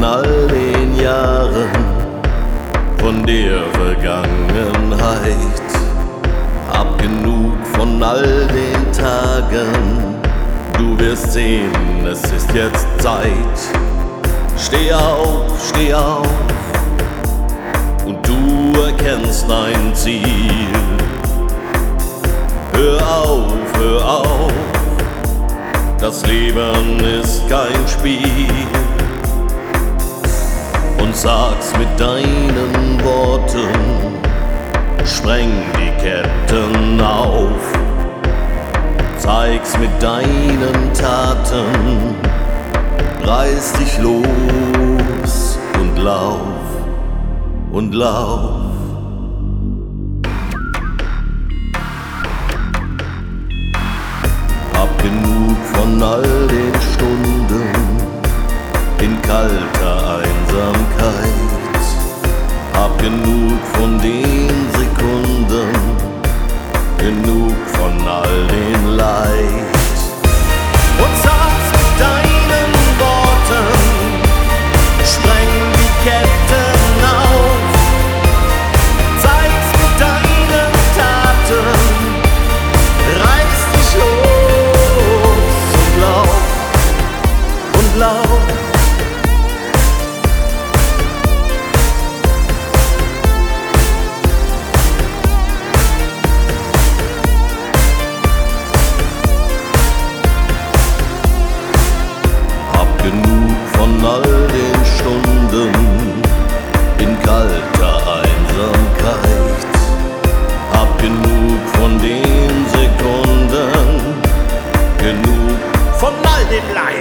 von all den Jahren, von der Vergangenheit. Hab genug von all den Tagen, du wirst sehen, es ist jetzt Zeit. Steh auf, und du erkennst dein Ziel. Hör auf, das Leben ist kein Spiel. Und sag's mit deinen Worten, spreng die Ketten auf. Zeig's mit deinen Taten, reiß dich los und lauf. Hab genug von all den Stunden in kalter Einsamkeit. Hab genug von den Sekunden, genug von all den Leid. Und sag's mit deinen Worten, spreng die Ketten auf. Zeig's mit deinen Taten, reiß dich los und lauf. Genug von all den Stunden in kalter Einsamkeit. Hab genug von den Sekunden, genug von all den Leid.